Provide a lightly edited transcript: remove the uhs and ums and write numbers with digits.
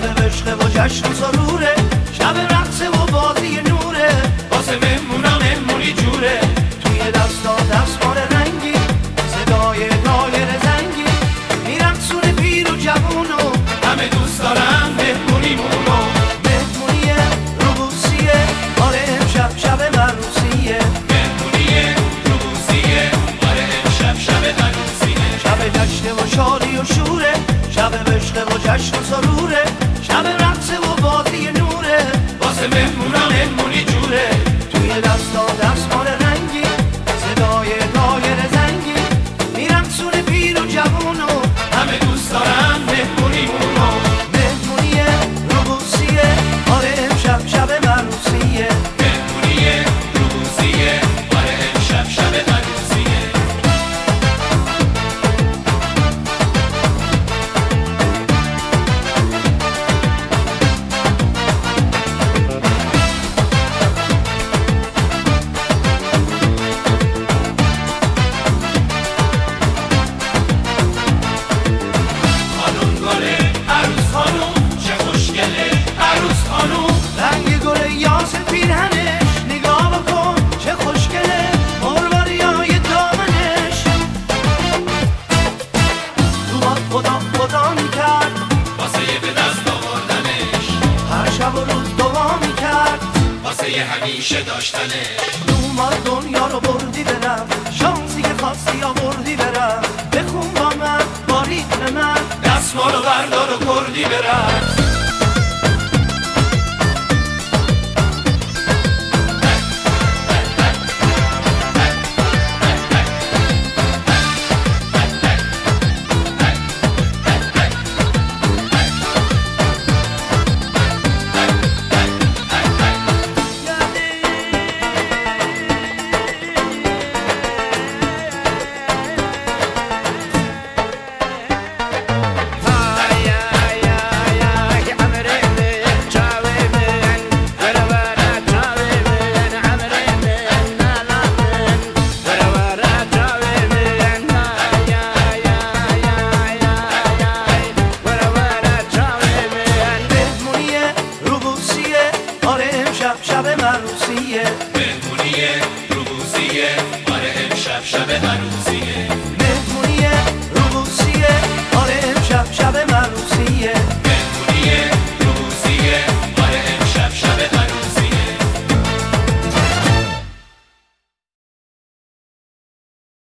شب عشق و جشن و سروره، شب رقص و بازی نوره، واسه مهمونا مهمونی جوره. توی دستا دستمال رنگی، صدای دایر زنگی، میرقصونه پیر و جوونو، همه دوست دارن مهمونیمونو. مهمونیه روبوسیه، آره امشب شب عروسیه. مهمونیه روبوسیه، آره امشب شب عروسیه. شب جشن و شادی و شوره، شب عشق و جشن و سروره، شب رقص و بازی نوره، واسه مهمونا مهمونی جوره. توی دستا دستمال رنگی، صدای دایر زنگی، میرقصونه پیر و جوونو، همه دوست دارن مهمونیمونو. مهمونیه روبوسیه، آره امشب شب عروسیه. مهمونیه روبوسیه، آره امشب شب عروسیه. رنگ گل یاس پیرهنش، نگاه بکن چه خوشگله، مروریای دامنش. تو باد خدا میکرد واسه یه به دست آوردنش، هر شب و روز دعا میکرد واسه یه همیشه داشتنش. اومد دنیا رو بردی برم، شانسی که خواستی آوردی برم، بخون با من با ریتم من، دستمالو بردار و کردی برم.